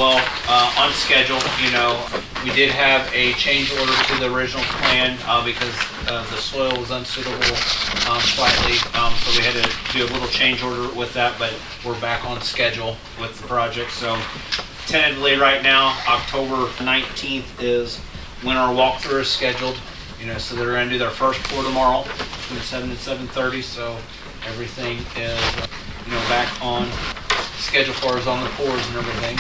well, on schedule. We did have a change order to the original plan because the soil was unsuitable slightly. So we had to do a little change order with that, but we're back on schedule with the project. So tentatively right now, October 19th is when our walkthrough is scheduled. So they're going to do their first pour tomorrow between 7 and 7:30. So everything is, back on schedule for us on the pours and everything.